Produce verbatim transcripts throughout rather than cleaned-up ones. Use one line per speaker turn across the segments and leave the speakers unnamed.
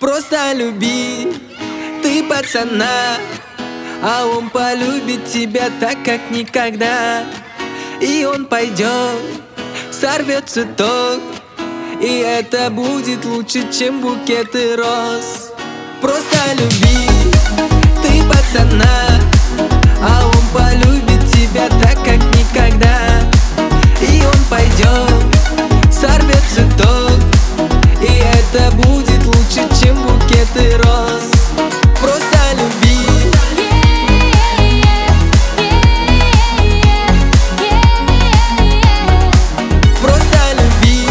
Просто люби ты пацана, а он полюбит тебя так, как никогда. И он пойдет, сорвет цветок, и это будет лучше, чем букеты роз. Просто люби ты пацана, а он полюбит тебя так, как никогда. И он пойдет, сорвет цветок, и это будет лучше, чем букеты роз. Просто люби. Просто люби.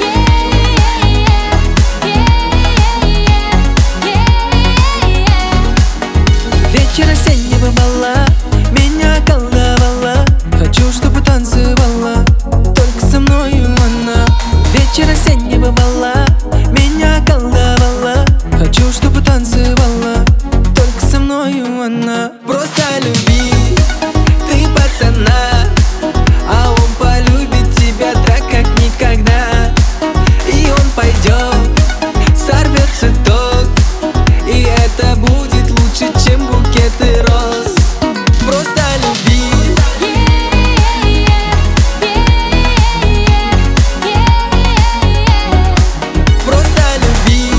Вечер осеннего бала меня колдовала. Хочу, чтобы танцевала только со мною она. Вечер осеннего бала меня колдовала. Хочу, чтобы танцевала только со мною она. Просто люби ты пацана, а он полюбит тебя так, как никогда. И он пойдет, сорвет цветок, и это будет лучше, чем букеты роз. Просто люби. Просто люби.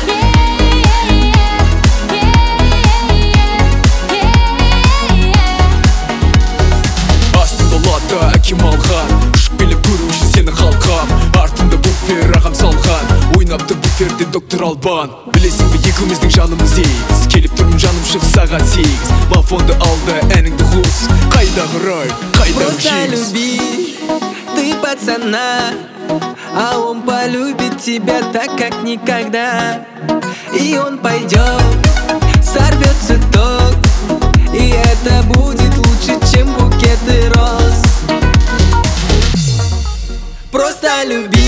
Астында лата әкем алған, ұшып келіп көру үшін сені халқам. Артында буфер ағам салған, ойнапты буферде доктор Албан. Білесің бе екеуміздің жанымыз егіз, келіп тұрмын жаным шығыс сағат сегіз. Мафонды алды әніңді қос, қайдағы рай, қайдағы
Просто
жеңіс.
люби ты пацана, а он полюбит тебя так, как никогда. И он пойдет, сорвет цветок, и это будет лучше, чем букеты роз. Просто люби.